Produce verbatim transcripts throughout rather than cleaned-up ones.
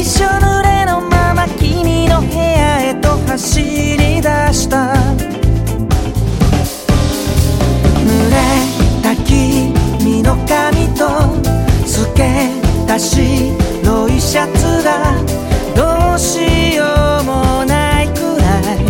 びしょ濡れのまま君の部屋へと走り出した。濡れた君の髪と透けた白いシャツがどうしようもないくらい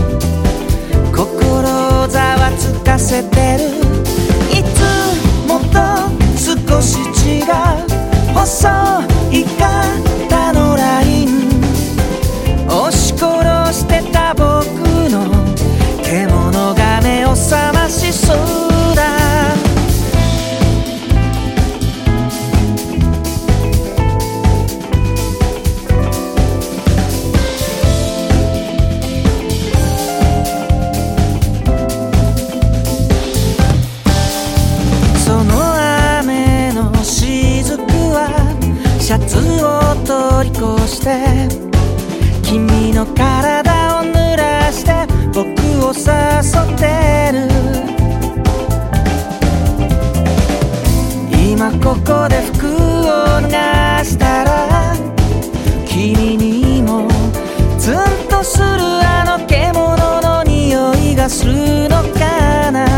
心ざわつかせてる。いつもと少し違う細い肩のライン、押し殺してた僕の獣が目を覚ましそうだ。その雨の雫はシャツを通り越して君の体を濡らして僕を誘ってる。今ここで服を脱がしたら君にもツンとするあの獣の匂いがするのかな。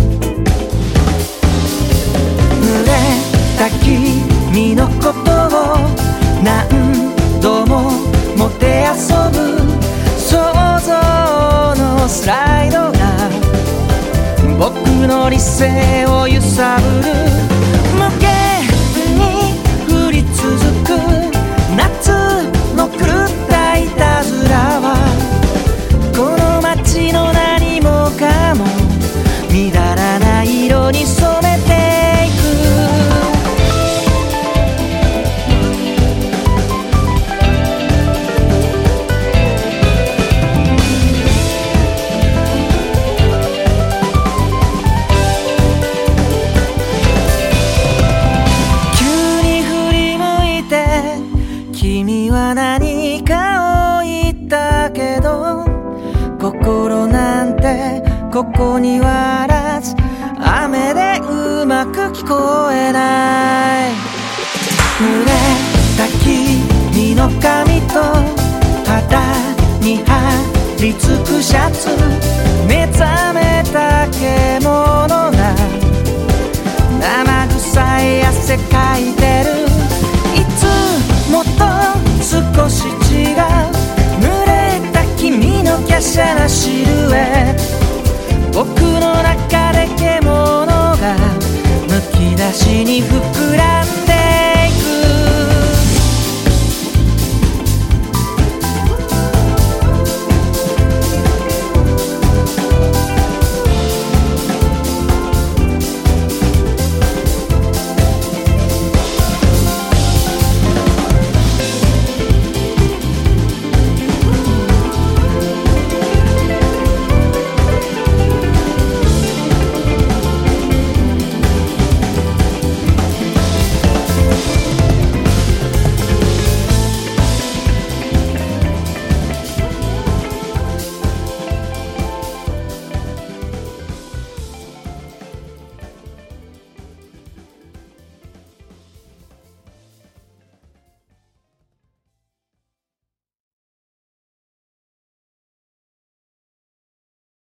濡れた君のことを何度ももてあそぶ想像のスライドが僕の理性を揺さぶる。無限に降り続く夏の狂ったいたずらはこの街の何もかも乱らない色に染めていく。君は何かを言ったけど心なんてここにはあらず雨でうまく聞こえない。濡れた君の髪と肌に張り付くシャツ、目覚めた獣が生臭い汗かいてる。いつもっと少し違う濡れた君の華奢なシルエット、僕の中で獣がむき出しに膨らんだ。